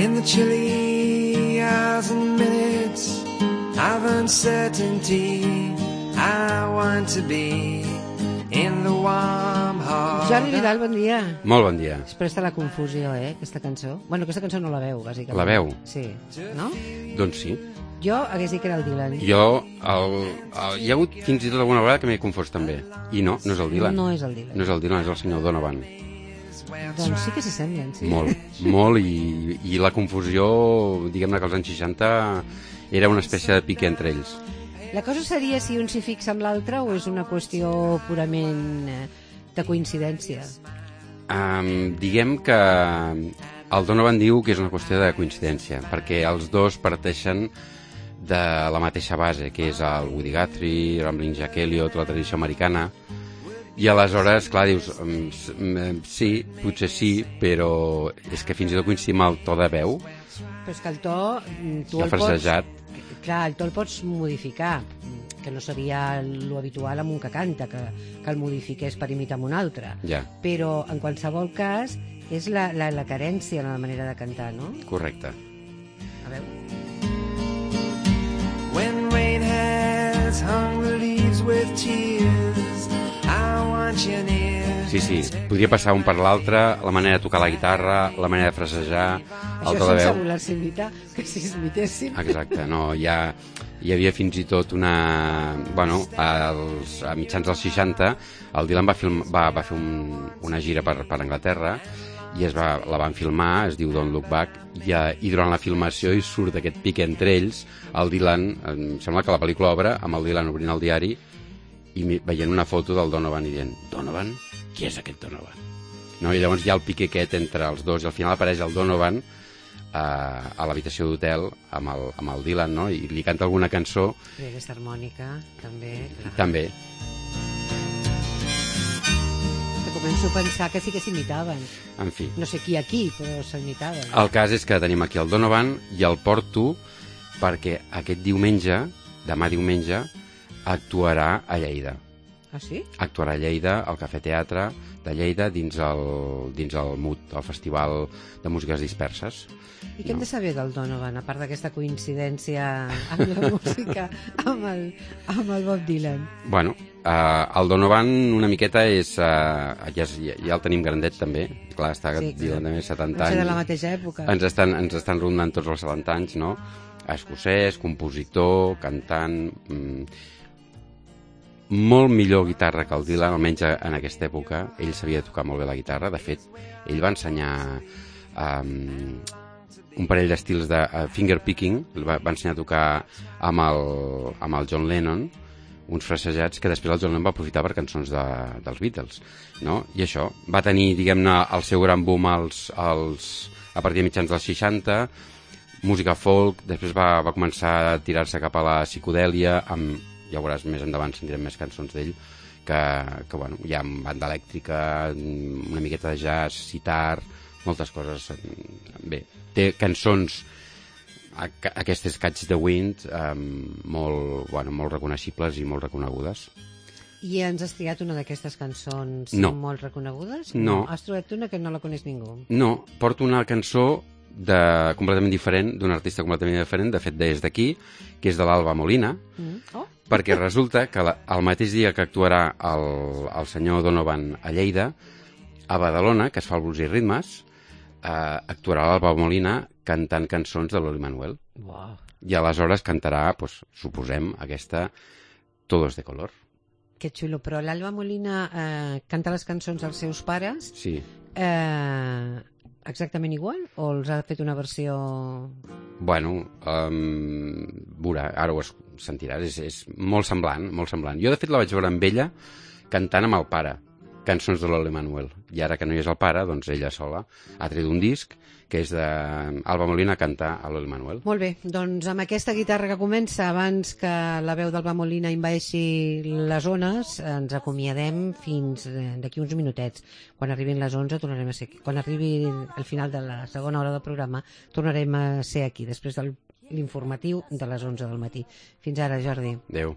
In the chilly hours and minutes of uncertainty, I want to be in the warm heart. Jordi Vidal, bon dia. Molt bon dia. Després de la confusió, aquesta cançó. Bueno, aquesta cançó no la veu, bàsicament. La veu? Sí, no? Doncs sí. Jo hagués dit que era el Dylan. Hi ha hagut fins i tot alguna vegada que m'he confós també. I no és el Dylan. No és el Dylan. No és el Dylan, és el senyor Donovan. Doncs sí que s'assemblen, sí. Molt, i la confusió, diguem-ne que als anys 60 era una espècie de pique entre ells. La cosa seria si un s'hi fixa amb l'altre o és una qüestió purament de coincidència? Diguem que el Donovan diu que és una qüestió de coincidència, perquè els dos parteixen de la mateixa base, que és el Woody Guthrie, Ramblin' Jack Elliot, la tradició americana, i aleshores, clar, dius, sí, potser sí, però és que fins i tot coincidim el to de veu. Però és que el to... L'ha frasejat. Clar, el to el pots modificar, que no seria l'habitual amb un que canta, que el modifiqués per imitar amb un altre. Ja. Però, en qualsevol cas, és la carència en la manera de cantar, no? Correcte. A veure. When rain has hung the leaves with tears, I want you near. Sí, podria passar un per l'altre, la manera de tocar la guitarra, la manera de frasejar, el to de Això veu. sense voler-se imitar, que si es imitéssim. Exacte, no, hi havia fins i tot una... Bueno, a mitjans dels 60, el Dylan va fer una gira per Anglaterra i la van filmar, es diu Don't Look Back, i durant la filmació hi surt aquest pic entre ells, el Dylan, em sembla que la pel·lícula obre amb el Dylan obrint el diari i veient una foto del Donovan i dient, Donovan? Qui és aquest Donovan? No, i llavors hi ha el pique aquest entre els dos i al final apareix el Donovan a l'habitació d'hotel amb el Dylan, no? I li canta alguna cançó. I aquesta harmònica, també. Clar. També. Que començo a pensar que sí que s'imitaven. En fi. No sé qui aquí, però s'imitaven. El cas és que tenim aquí el Donovan i el porto perquè aquest diumenge, demà diumenge, actuarà a Lleida. Ah, sí? Actuarà a Lleida, al Cafè Teatre de Lleida, dins el MUT, el Festival de Músiques Disperses. I què hem de saber del Donovan, a part d'aquesta coincidència amb la música, amb el Bob Dylan? Bueno, el Donovan una miqueta és... ja el tenim grandet també, clar, està Dylan també 70 anys. No sé, de la mateixa època. Ens estan rondant tots els 70 anys, no? Escocès, compositor, cantant... molt millor guitarra que el Dylan, almenys en aquesta època. Ell sabia tocar molt bé la guitarra. De fet, ell va ensenyar un parell d'estils de fingerpicking, va ensenyar a tocar amb el John Lennon, uns frasejats que després el John Lennon va aprofitar per cançons dels Beatles, no? I això, va tenir, diguem-ne, el seu gran boom a partir de mitjans dels 60, música folk, després va començar a tirar-se cap a la psicodèlia, ja ho veuràs, més endavant sentirem més cançons d'ell, que bueno, hi ha banda elèctrica, una miqueta de jazz, sitar, moltes coses. Bé, té cançons, aquestes Catch the Wind, molt reconeixibles i molt reconegudes. I ens has triat una d'aquestes cançons molt reconegudes? No. Has trobat una que no la coneix ningú? No, porto una cançó completament diferent, d'un artista completament diferent, de fet des d'aquí, que és de l'Alba Molina, perquè resulta que el mateix dia que actuarà el senyor Donovan a Lleida, a Badalona, que es fa el Blues i Ritmes, actuarà l'Alba Molina cantant cançons de l'Oli Manuel. Wow. I aleshores cantarà, suposem, aquesta Todos de color. Que xulo, però l'Alba Molina canta les cançons dels seus pares? Sí. Exactament igual? O els ha fet una versió... Bueno, veurà, ara ho sentiràs, és molt semblant, molt semblant. Jo, de fet, la vaig veure amb ella cantant amb el pare, cançons de l'Oli Manuel. I ara que no hi és el pare, doncs ella sola ha tret un disc que és d'Alba Molina a cantar a l'Oli Manuel. Molt bé, doncs amb aquesta guitarra que comença, abans que la veu d'Alba Molina envaeixi les ones, ens acomiadem fins d'aquí uns minutets. Quan arribin les 11 tornarem a ser aquí. Quan arribi el final de la segona hora del programa tornarem a ser aquí, després de l'informatiu de les 11 del matí. Fins ara, Jordi. Adéu.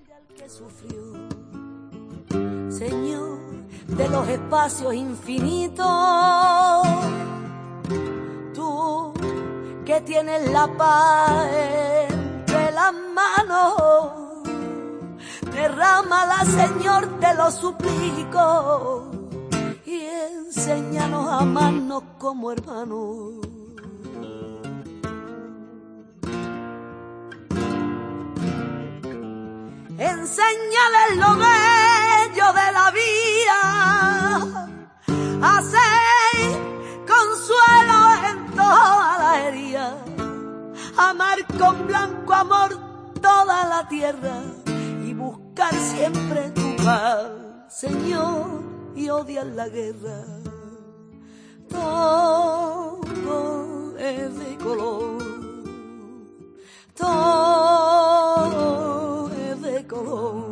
Señor de los espacios infinitos, tú que tienes la paz entre las manos. Derrámala, Señor, te lo suplico, y enséñanos a amarnos como hermanos. Enséñales lo bello de la vida, hacer consuelo en toda la herida, amar con blanco amor toda la tierra y buscar siempre tu paz, Señor, y odiar la guerra. Todo es de color, todo es de color.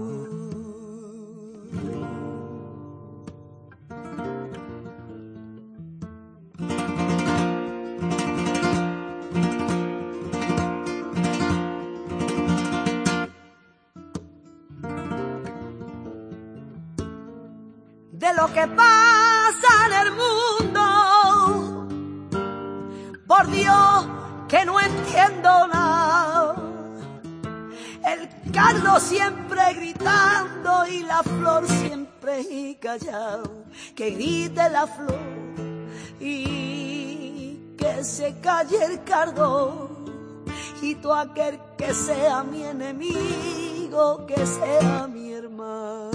De lo que pasa en el mundo, por Dios que no entiendo nada. El cardo siempre gritando y la flor siempre callado. Que grite la flor y que se calle el cardo, y todo aquel que sea mi enemigo, que sea mi hermano.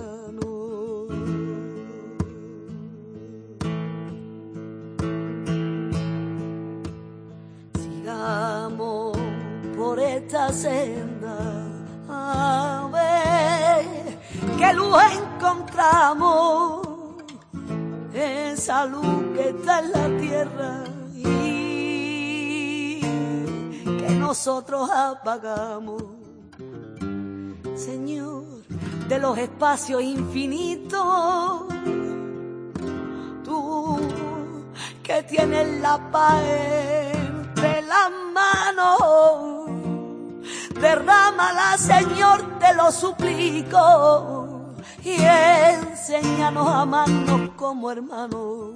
Sigamos por esta senda, a ver que luz encontramos, esa luz que está en la tierra y que nosotros apagamos. Señor, de los espacios infinitos, tú que tienes la paz entre las manos, derrámala, Señor, te lo suplico, y enséñanos a amarnos como hermanos.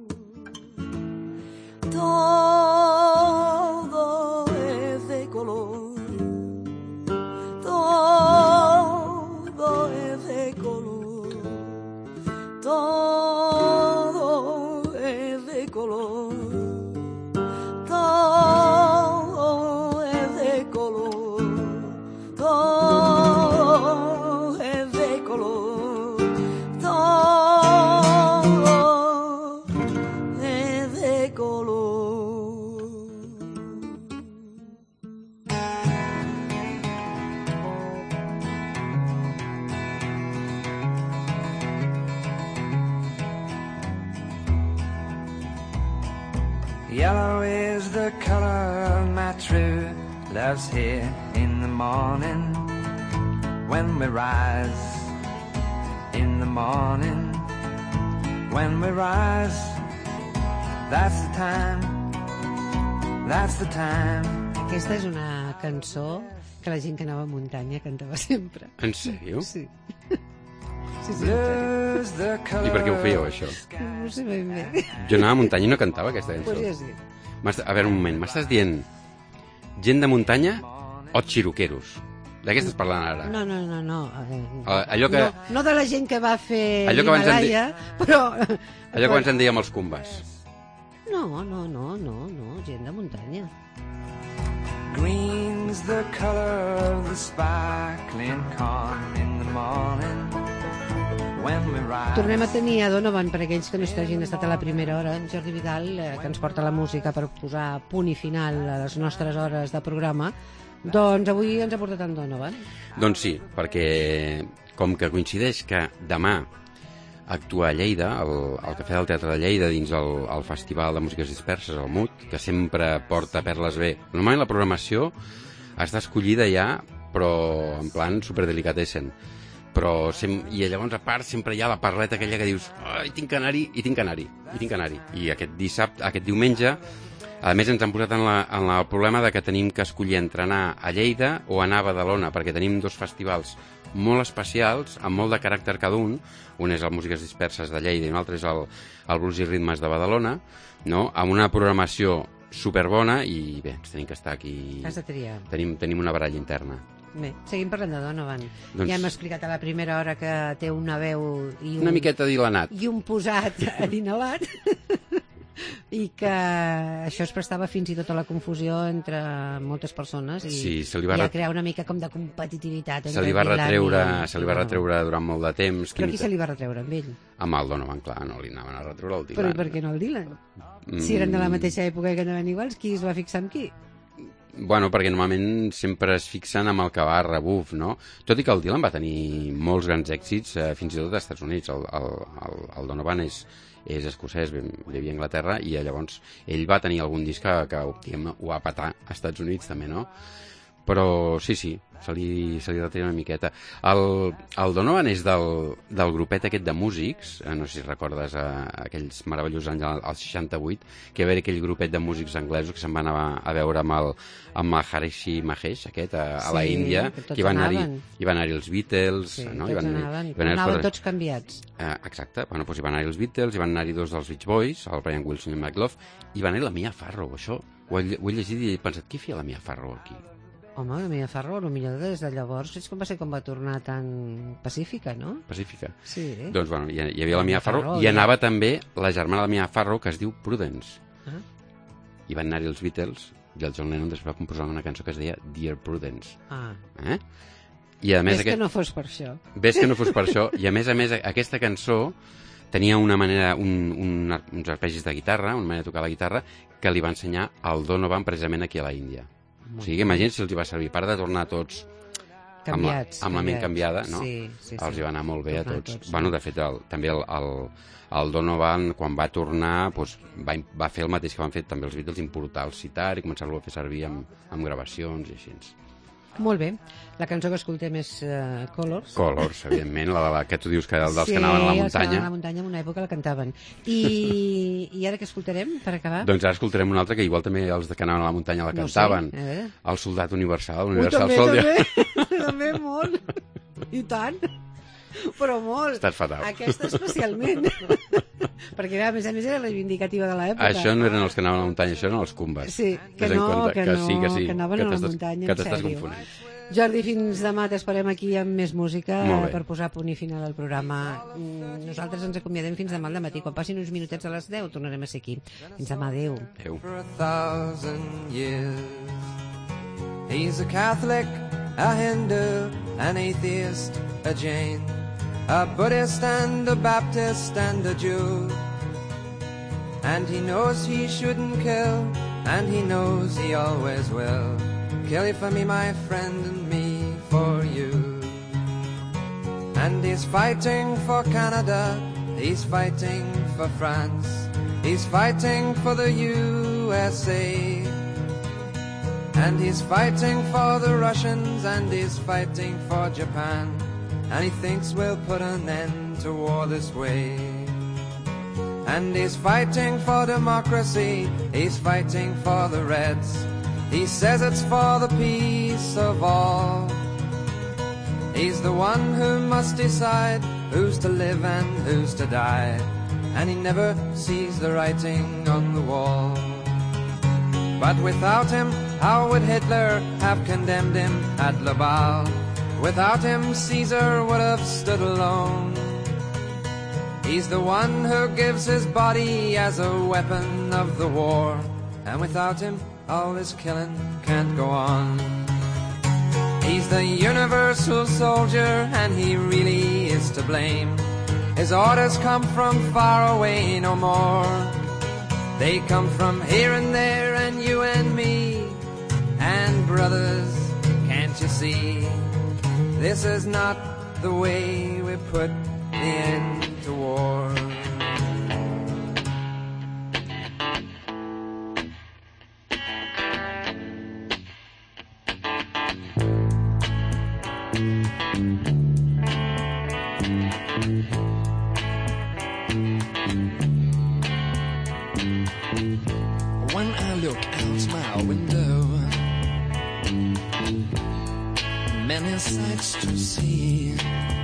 Todo es de color, todo es de color, todo es de color, todo es de color, todo es de color, todo es de color. Yellow is the color of my true love's here in the morning, when we rise, in the morning, when we rise, that's the time, that's the time. Aquesta és una cançó que la gent que anava a muntanya cantava sempre. En sèrio? Sí. Sí, sí. Blue's the color. I per què ho fèieu, això? No ho sé ben bé. Jo anava a muntanya i no cantava aquesta cançó. Podria ser. A veure, un moment, m'estàs dient gent de muntanya o xiroqueros? De què estàs parlant ara? No. Allò que... No de la gent que va fer Allò que abans en l'Himalaya, però... Allò que abans en dèiem els cumbes. No, gent de muntanya. Green's the color of the sparkling corn in the morning, when we rise. Tornem a tenir a Donovan, per aquells que no hagin estat a la primera hora, en Jordi Vidal, que ens porta la música per posar punt i final a les nostres hores de programa. Doncs avui ens ha portat en Donovan. Doncs sí, perquè com que coincideix que demà actua a Lleida, al Cafè del Teatre de Lleida, dins el Festival de Músiques Disperses, el MUT, que sempre porta perles bé. Normalment la programació està escollida ja, però en plan superdelicatessen. I llavors a part sempre hi ha la parleta aquella que dius tinc que anar-hi. I aquest diumenge, a més ens han posat en el problema de que tenim que escollir entre anar a Lleida o anar a Badalona, perquè tenim dos festivals molt especials, amb molt de caràcter cada un és el Músiques Disperses de Lleida i un altre és el Blues i Ritmes de Badalona, no? Amb una programació superbona i bé, ens tenim que estar aquí. Has de triar. Tenim una baralla interna. Bé, seguim parlant de Donovan. Doncs... Ja hem explicat a la primera hora que té una veu i una miqueta dilanat. I un posat adinalat. I que això es prestava fins i tot a la confusió entre moltes persones i, sí, i a crear una mica com de competitivitat. Se li va retreure durant molt de temps. Però qui se li va retreure amb ell? Amb el Donovan, clar, no li anaven a retreure el Dylan. Però i per què no el Dylan? Si eren de la mateixa època i que anaven iguals, qui es va fixar amb qui? Bueno, perquè normalment sempre es fixen amb el que va a rebuf, no? Tot i que el Dylan va tenir molts grans èxits, fins i tot als Estats Units. El Donovan és escocès, vivia a Anglaterra, i llavors ell va tenir algun disc que ho va petar als Estats Units també, no? Però sí, se li retreia una miqueta. El Donovan és del grupet aquest de músics, no sé si recordes aquells meravellosos anys als 68, que va haver aquell grupet de músics anglesos que se'n van anar a veure amb el Harish Mahesh aquest a la Índia, que hi van anar-hi els Beatles, no? Anaven tots canviats. Exacte, bueno, doncs hi van anar-hi els Beatles, hi van anar-hi dos dels Beach Boys, el Brian Wilson i el Mike Love, i va anar-hi la Mia Farrow. Això ho he llegit i he pensat, qui feia la Mia Farrow aquí? Home, la Mia Farrow, potser des de llavors és com va tornar tan pacífica, no? Pacífica? Sí. Doncs, bueno, hi havia la Mia Farrow i anava també la germana de la Mia Farrow, que es diu Prudence. I van anar-hi els Beatles i el John Lennon després va composar una cançó que es deia Dear Prudence. I a més... Ves que no fos per això. Ves que no fos per això. I a més, aquesta cançó tenia una manera, uns arpegis de guitarra, una manera de tocar la guitarra, que li va ensenyar el Donovan precisament aquí a la Índia. O sigui, imagina't si els hi va servir, a part de tornar tots canviats, amb la ment canviada, no? Sí. Els hi va anar molt bé a tots. Bueno, de fet, també el Donovan, quan va tornar, doncs, va fer el mateix que van fer també els Beatles, importar el sitar i començar-lo a fer servir amb gravacions i així. Molt bé. La cançó que escoltem és Colors. Colors, evidentment, la que tu dius que dels que anaven a la muntanya. Sí, els que anaven a la muntanya en una època la cantaven. I ara què escoltarem, per acabar? Doncs ara escoltarem una altra que igual també els que anaven a la muntanya la cantaven. No sé, El Soldat Universal, Universal Soldier. També molt. I tant. Però molt. Estàs fatal. Aquesta especialment. Perquè a més era reivindicativa de l'època. Això no eren els que anaven a la muntanya, això eren els Cumbes. Sí, que anaven a la muntanya, que t'estàs confonent. Jordi, fins demà t'esperem aquí amb més música per posar punt i final al programa. Nosaltres ens acomiadem fins demà al dematí. Quan passin uns minutets a les 10 tornarem a ser aquí. Fins demà, adéu. He's a Catholic, a Hindu, an atheist, a Jain, a Buddhist and a Baptist and a Jew. And he knows he shouldn't kill, and he knows he always will. Kill you for me, my friend, and me for you. And he's fighting for Canada, he's fighting for France, he's fighting for the USA. And he's fighting for the Russians, and he's fighting for Japan. And he thinks we'll put an end to war this way. And he's fighting for democracy, he's fighting for the Reds. He says it's for the peace of all. He's the one who must decide who's to live and who's to die. And he never sees the writing on the wall. But without him, how would Hitler have condemned him at Laval? Without him, Caesar would have stood alone. He's the one who gives his body as a weapon of the war. And without him, all this killing can't go on. He's the universal soldier, and he really is to blame. His orders come from far away no more. They come from here and there, and you and me. And brothers, can't you see? This is not the way we put the end to war. When I look out my window, many sights to see.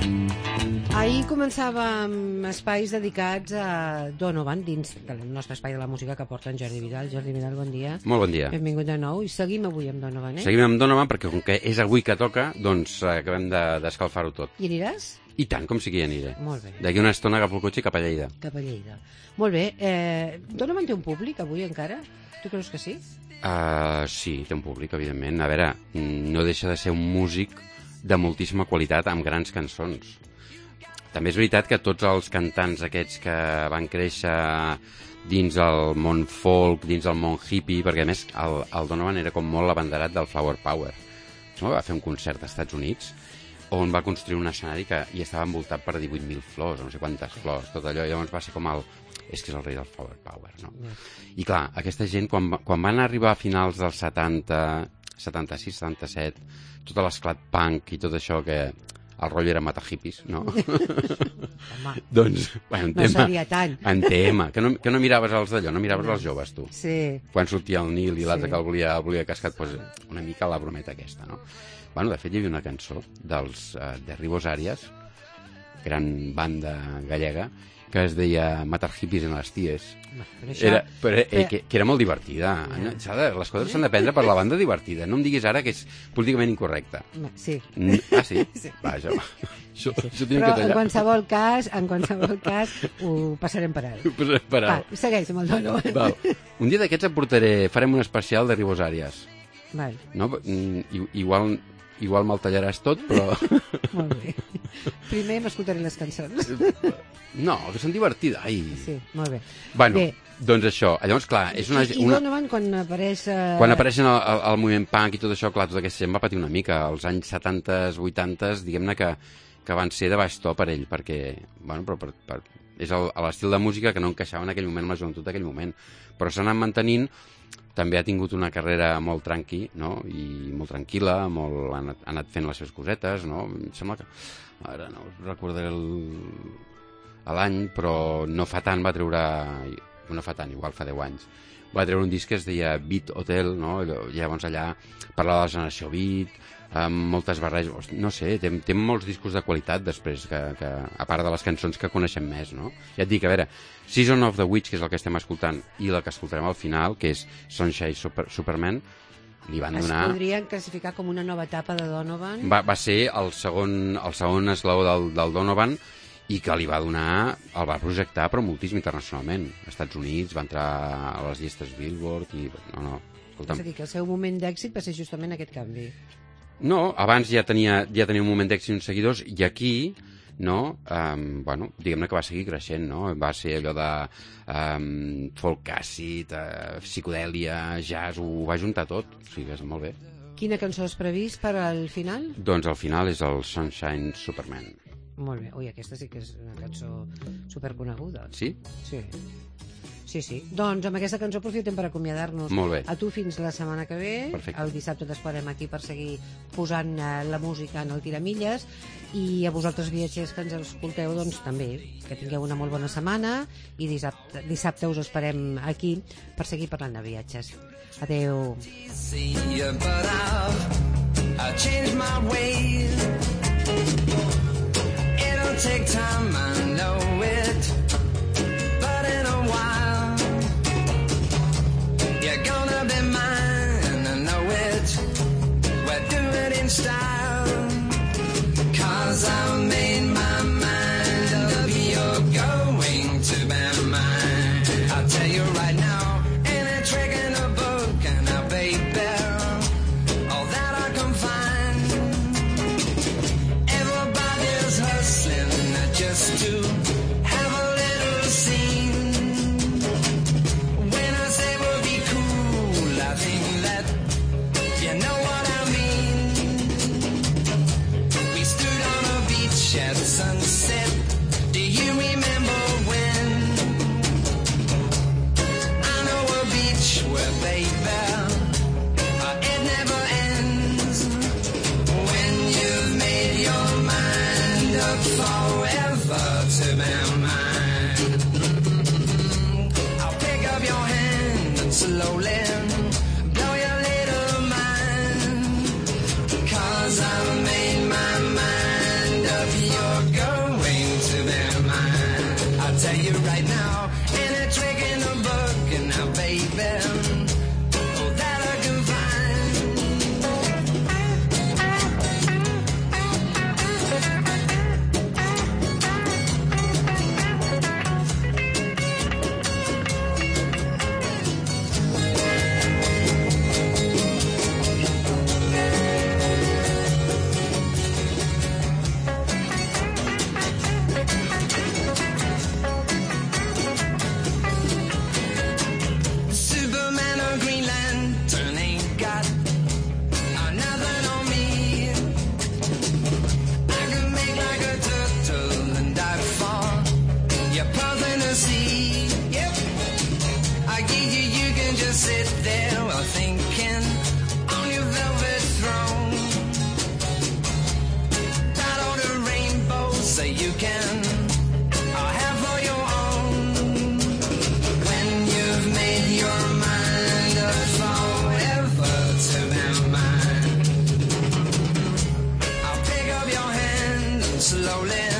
Ahir començàvem espais dedicats a Donovan, dins del nostre espai de la música que porta en Jordi Vidal. Jordi Vidal, bon dia. Molt bon dia. Benvingut de nou. I seguim avui amb Donovan, eh? Seguim amb Donovan perquè com que és avui que toca, doncs acabem d'escalfar-ho tot. I aniràs? I tant, com sigui aniré. Molt bé. D'aquí una estona agafo el cotxe cap a Lleida. Cap a Lleida. Molt bé. Donovan té un públic avui encara? Tu creus que sí? Sí, té un públic, evidentment. A veure, no deixa de ser un músic de moltíssima qualitat amb grans cançons. També és veritat que tots els cantants aquests que van créixer dins el món folk, dins el món hippie, perquè a més el Donovan era com molt l'abanderat del Flower Power. Va fer un concert als Estats Units on va construir un escenari que hi estava envoltat per 18.000 flors, no sé quantes flors, tot allò, i llavors va ser com és que és el rei del Flower Power, no? I clar, aquesta gent, quan van arribar a finals dels 70, 76, 77, tot l'esclat punk i tot això que el rotllo era matar hippies, no? Home, doncs, bueno, no seria tant. En tema, que no miraves els d'allò, no miraves els joves, tu. Sí. Quan sortia el Nil i l'altre Sí. que el volia cascat, doncs una mica la brometa aquesta, no? Bueno, de fet, hi havia una cançó dels de Ribos Arias, gran banda gallega, que es deia Matar hippies en les ties. Però això... Que era molt divertida. No? Les coses s'han de prendre per la banda divertida. No em diguis ara que és políticament incorrecte. Sí. Ah, sí? Sí. Vaja, això tinc Però que en tallar. qualsevol cas ho passarem per alt. Per Va, alt. segueix amb el Donovan. Val. Un dia d'aquests et portaré, farem un especial de Ribos Arias. Val, No? Igual me'l tallaràs tot, però... molt bé. Primer m'escoltaré les cançons. No, que són divertides. Ai. Sí, molt bé. Bueno, Bé. doncs això. Llavors, clar, és una... I Donovan, quan apareix... Quan apareixen el moviment punk i tot això, clar, tota aquesta gent va patir una mica. Els anys 70s, 80s, diguem-ne que van ser de baix to per ell, perquè, bueno, però és l'estil de música que no encaixava en aquell moment, amb la joventut d'aquell moment. Però s'ha anat mantenint, també ha tingut una carrera molt tranqui, no? I molt tranquil·la, ha anat fent les seves cosetes, no? Em sembla que... Ara no recordaré l'any, però no fa tant va treure... No fa tant, igual fa 10 anys. Va treure un disc que es deia Beat Hotel, no? Llavors allà parlava de la generació Beat, amb moltes barreges... No sé, té molts discos de qualitat després, que a part de les cançons que coneixem més, no? Ja et dic, a veure, Season of the Witch, que és el que estem escoltant, i la que escoltarem al final, que és Sunshine Superman, li van donar... Es podrien classificar com una nova etapa de Donovan? Va ser el segon esglaó del Donovan, i que li va donar, el va projectar però moltíssim internacionalment. Als Estats Units va entrar a les llistes Billboard i... No, escolta'm. És a dir, que el seu moment d'èxit va ser justament aquest canvi. No, abans ja tenia un moment d'èxit uns seguidors, i aquí, no, bueno, diguem-ne que va seguir creixent, no? Va ser allò de folk acid, psicodèlia, jazz, ho va juntar tot, o sigui que és molt bé. Quina cançó has previst per al final? Doncs al final és el Sunshine Superman. Molt bé. Ui, aquesta sí que és una cançó superconeguda. Sí? Sí. Sí. Doncs amb aquesta cançó aprofitem per acomiadar-nos. Molt bé. A tu fins la setmana que ve. Perfecte. El dissabte t'esperem aquí per seguir posant la música en el tiramilles, i a vosaltres viatgers que ens escolteu, doncs també que tingueu una molt bona setmana, i dissabte us esperem aquí per seguir parlant de viatges. Adeu. See you, but I've changed my ways. It'll take time, I know it, but in a while you're gonna be mine, I know it. We'll do it in style, 'cause I've made my mind up. You're going to be mine. I'll tell you right now, ain't a trick in a book, and a baby, all that I can find. Everybody's hustling just to have a little scene. When I say we'll be cool, I think that you know what I mean. We stood on a beach at sunset. Do you remember when? I know a beach where, baby, it never ends. When you've made your mind up forever to be mine, I'll pick up your hand and slowly blow your little mind, 'cause I've made my mind up. You're you right now. Any trick in the book, and now, baby, oh, that I can find. Superman or Green Lantern ain't got nothing on me. I can make like a turtle and dive for your pearls in the sea. Yep, I give you can just sit there while thinking on your velvet throne. That all the rainbows so you can have for your own. When you've made your mind up forever to be mine, I'll pick up your hand and slowly